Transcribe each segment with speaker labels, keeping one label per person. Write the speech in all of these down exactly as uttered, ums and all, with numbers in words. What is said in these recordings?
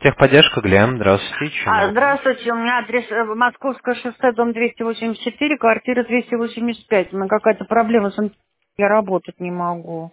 Speaker 1: Техподдержка, Глен, здравствуйте, чем
Speaker 2: А,
Speaker 1: могу помочь?
Speaker 2: здравствуйте, у меня адрес э, Московское шоссе, дом двести восемьдесят четыре, квартира двести восемьдесят пять. У меня какая-то проблема с ин- я работать не могу.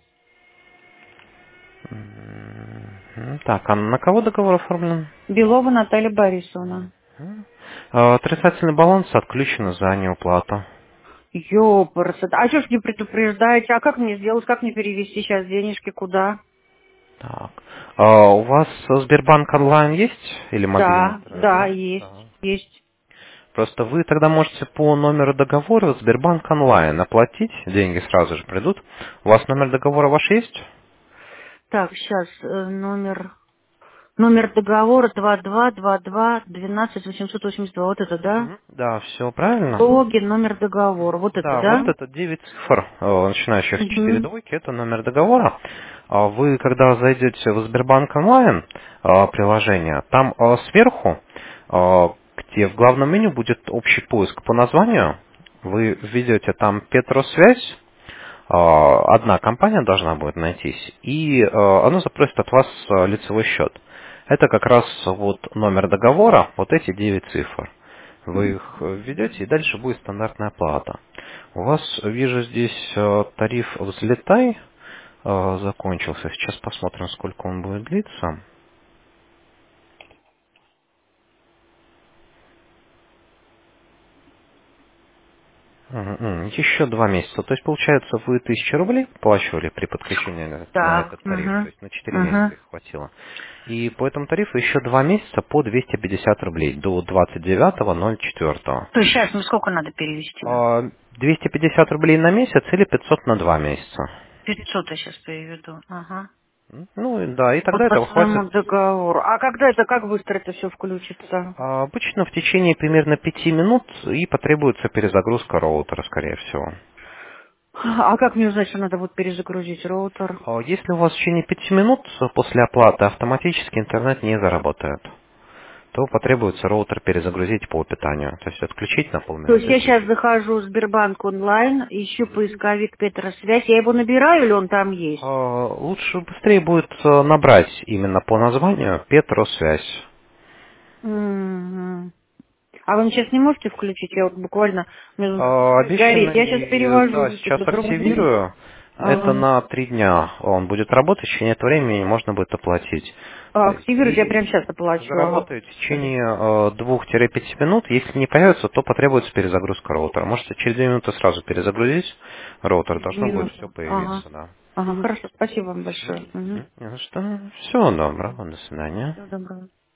Speaker 1: М, Так, а на кого договор оформлен?
Speaker 2: Белова Наталья Борисовна.
Speaker 1: А, Отрицательный баланс отключен за неуплату.
Speaker 2: Ёпрст, а что ж не предупреждаете? А как мне сделать, как мне перевести сейчас денежки, куда?
Speaker 1: Так. А у вас Сбербанк онлайн есть или мобильный
Speaker 2: Да,
Speaker 1: интернет,
Speaker 2: да,
Speaker 1: да?
Speaker 2: есть, есть.
Speaker 1: Просто вы тогда можете по номеру договора Сбербанк онлайн оплатить, деньги сразу же придут. У вас номер договора ваш есть?
Speaker 2: Так, сейчас номер... Номер договора два два два два двенадцать восемьсот восемьдесят два. Вот это, да?
Speaker 1: Мгм. Да, все правильно.
Speaker 2: Логин, номер договора. Вот это,
Speaker 1: Да, вот
Speaker 2: да?
Speaker 1: это девять цифр, э, начинающих с четыре
Speaker 2: Угу.
Speaker 1: двойки, это номер договора. А Вы, когда зайдете в Сбербанк онлайн э, приложение, там э, сверху, э, где в главном меню будет общий поиск по названию, вы введете там Петросвязь, э, одна компания должна будет найтись, и э, оно запросит от вас э, лицевой счет. Это как раз вот номер договора, вот эти девять цифр. Вы их э, введете, и дальше будет стандартная оплата. У вас, вижу, здесь э, тариф «Взлетай» э, закончился. Сейчас посмотрим, сколько он будет длиться. Мгм, мгм. Еще два месяца. То есть, получается, вы тысячу рублей плачивали при подключении на, на
Speaker 2: Да.
Speaker 1: этот тариф. То
Speaker 2: Угу.
Speaker 1: есть, на четыре месяца
Speaker 2: Угу.
Speaker 1: их хватило. И по этому тарифу еще два месяца по двести пятьдесят рублей до двадцать девятого ноль четвёртого.
Speaker 2: То есть сейчас мне сколько надо перевести?
Speaker 1: А, двести пятьдесят рублей на месяц или пятьсот на два месяца.
Speaker 2: пятьсот я сейчас переведу. Ага.
Speaker 1: Ну, и да, и
Speaker 2: Вот
Speaker 1: тогда
Speaker 2: по
Speaker 1: этого хватит.
Speaker 2: своему договору. А когда это, как быстро это все включится?
Speaker 1: А, Обычно в течение примерно пяти минут и потребуется перезагрузка роутера, скорее всего.
Speaker 2: А как мне узнать, что надо будет перезагрузить роутер?
Speaker 1: А Если у вас в течение пяти минут после оплаты автоматически интернет не заработает, то потребуется роутер перезагрузить по питанию. То есть отключить на
Speaker 2: То есть
Speaker 1: полминуты и
Speaker 2: я сейчас
Speaker 1: включить.
Speaker 2: захожу в Сбербанк онлайн, ищу поисковик Петросвязь. Я его набираю или он там есть?
Speaker 1: А, Лучше быстрее будет э, набрать именно по названию Петросвязь.
Speaker 2: Мгм. А вы мне сейчас не можете включить? Я вот буквально... у меня
Speaker 1: А,
Speaker 2: горит. Я сейчас
Speaker 1: Обещанный, да,
Speaker 2: перевожу
Speaker 1: сейчас
Speaker 2: что-то другое.
Speaker 1: активирую. Это
Speaker 2: Ага.
Speaker 1: на три дня он будет работать, в течение этого времени можно будет оплатить.
Speaker 2: А,
Speaker 1: Э,
Speaker 2: активировать я
Speaker 1: И
Speaker 2: прямо сейчас оплачу. Ага.
Speaker 1: заработает в течение э, двух-пяти минут. Если не появится, то потребуется перезагрузка роутера. Можете через две минуты сразу перезагрузить роутер,
Speaker 2: Через
Speaker 1: должно будет
Speaker 2: минуту.
Speaker 1: все
Speaker 2: Ага.
Speaker 1: появиться, да.
Speaker 2: Ага, хорошо. Спасибо вам большое. Угу.
Speaker 1: М, Не за что. Всего доброго, до свидания.
Speaker 2: Всего доброго.